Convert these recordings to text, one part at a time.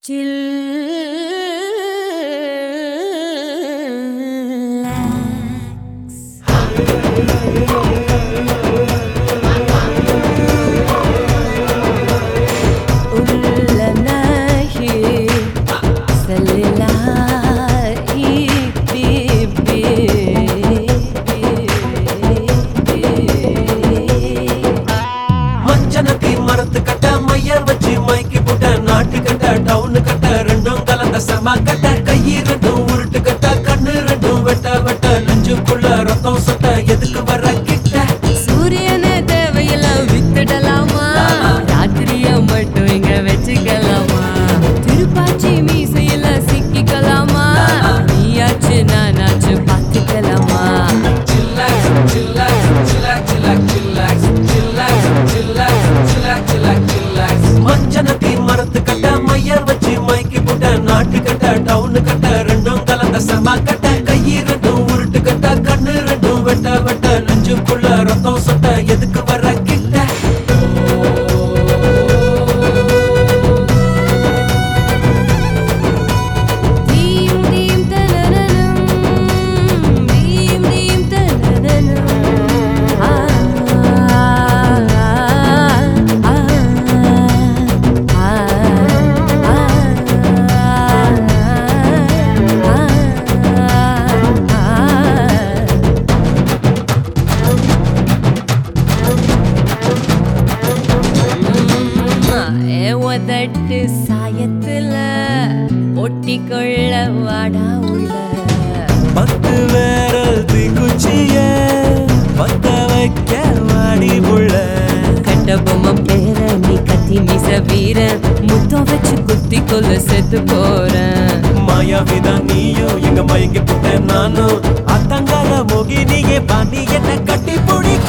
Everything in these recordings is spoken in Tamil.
கட்ட கையி ரெண்டும் உருட்டு கட்ட கண்ணு ரெண்டும் வெட்ட வெட்ட நெஞ்சுக்குள்ள ரத்தம் சொட்ட எதுக்கு வர கிட்ட சூரியனே தேவையெல்லாம் வித்துடலாமா ராத்திரிய மட்டும் இங்க வச்சுக்கலாமா திருப்பாச்சி மீசையில சிக்கிக்கலாமா நீயாச்சு நானாச்சு பார்த்துக்கலாமா மஞ்சனத்தி மரத்து கட்ட மையர் வச்சு மைக்கி போட்ட நாட்டு கட்ட டவுனு கட்ட ரெண்டும் கலந்த சமா கட்ட கையி ரெண்டும் உருட்டு கட்ட கண்ணு ரெண்டும் வெட்ட வெட்ட நெஞ்சுக்குள்ள ரத்தம் சொட்ட எதுக்கு வர கிட்ட உதட்டு சாயத்துல ஒட்டிக்கொள்ள வாடா உள்ள பத்து வேரல் தீக்குச்சிய பத்த வைக்க வாடி புள்ள கட்ட பொம்மை பேர நீ கத்தி மிச வீர முத்தம் வச்சு குத்தி கொல்ல செத்து போறேன் மாயாவிதான் நீயும் எங்க மயங்கி புட்ட நானும் அத்தங்கால மோகினியே பாண்டி என்ன கட்டி பிடிக்க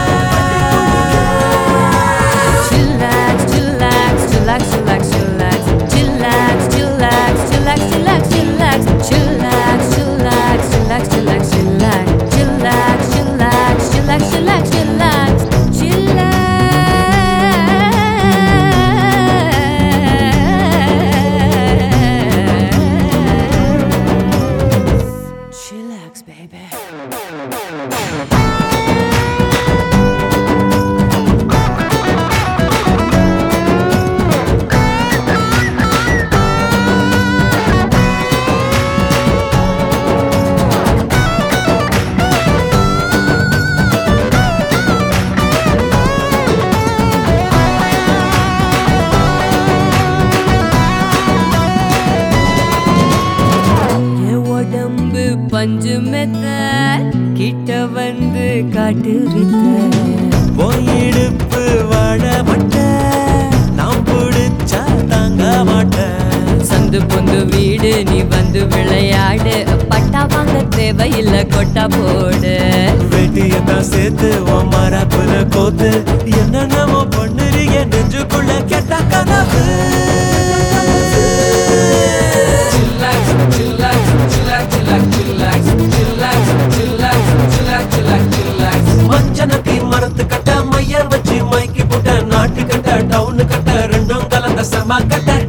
பஞ்சு மெத்த கிட்ட வந்து காட்டு வித்த போயிடுப்பு வாழ மாட்டேன் நான் பிடிச்சா தாங்க மாட்டேன் சந்து பொந்து வீடு நீ வந்து விளையாடு பட்டா வாங்க தேவையில்லை கொட்டா போடு வெட்டியத்தான் சேர்த்து உன் மரப்புல கோத்து என்னென்னமோ பண்ணுறீங்க நெஞ்சுக்குள்ள கெட்ட கனவு மஞ்சனத்தி மரத்து கட்ட மையர் வச்சு மைக்கி போட்ட நாட்டு கட்ட டவுனு கட்ட ரெண்டும் கலந்த சமா கட்ட